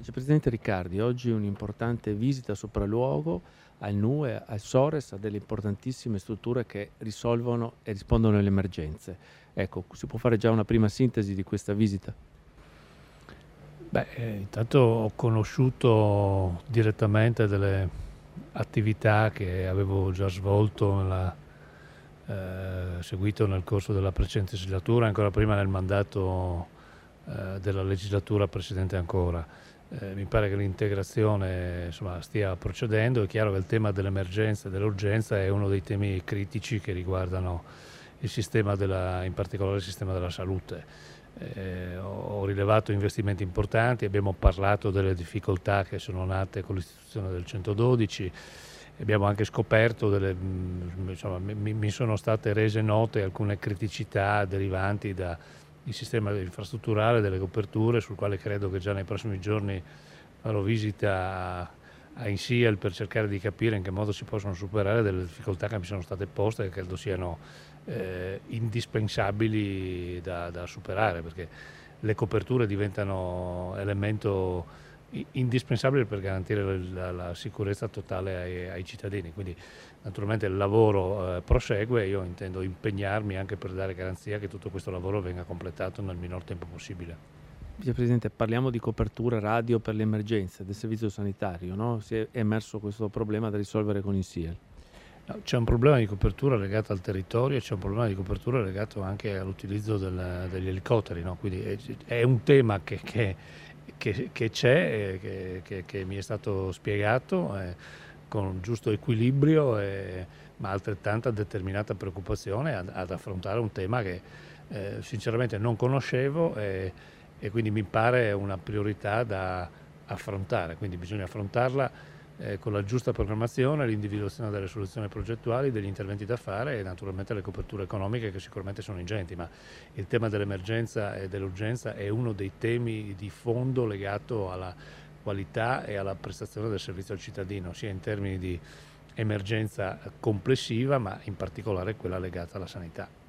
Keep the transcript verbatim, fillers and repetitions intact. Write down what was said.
Vicepresidente Riccardi, oggi un'importante visita sopralluogo al N U E, al Sores, a delle importantissime strutture che risolvono e rispondono alle emergenze. Ecco, si può fare già una prima sintesi di questa visita? Beh, eh, intanto ho conosciuto direttamente delle attività che avevo già svolto, nella, eh, seguito nel corso della precedente legislatura, ancora prima nel mandato eh, della legislatura precedente ancora. Eh, mi pare che l'integrazione insomma, stia procedendo. È chiaro che il tema dell'emergenza e dell'urgenza è uno dei temi critici che riguardano il sistema della, in particolare il sistema della salute. Eh, ho rilevato investimenti importanti, abbiamo parlato delle difficoltà che sono nate con l'istituzione del centododici, abbiamo anche scoperto delle, insomma, mi, mi sono state rese note alcune criticità derivanti dal sistema infrastrutturale, delle coperture, sul quale credo che già nei prossimi giorni farò visita a, a INSIAL per cercare di capire in che modo si possono superare delle difficoltà che mi sono state poste e che credo siano Eh, indispensabili da, da superare, perché le coperture diventano elemento indispensabile per garantire la, la sicurezza totale ai, ai cittadini. Quindi naturalmente il lavoro eh, prosegue e io intendo impegnarmi anche per dare garanzia che tutto questo lavoro venga completato nel minor tempo possibile. Vicepresidente, parliamo di copertura radio per le emergenze del servizio sanitario, no? Si è emerso questo problema da risolvere con INSIAL. No, c'è un problema di copertura legato al territorio e c'è un problema di copertura legato anche all'utilizzo del, degli elicotteri, no? Quindi è, è un tema che, che, che, che c'è, che, che, che mi è stato spiegato eh, con giusto equilibrio, eh, ma altrettanta determinata preoccupazione ad, ad affrontare un tema che eh, sinceramente non conoscevo e, e quindi mi pare una priorità da affrontare, quindi bisogna affrontarla Eh, con la giusta programmazione, l'individuazione delle soluzioni progettuali, degli interventi da fare e naturalmente le coperture economiche che sicuramente sono ingenti, ma il tema dell'emergenza e dell'urgenza è uno dei temi di fondo legato alla qualità e alla prestazione del servizio al cittadino, sia in termini di emergenza complessiva, ma in particolare quella legata alla sanità.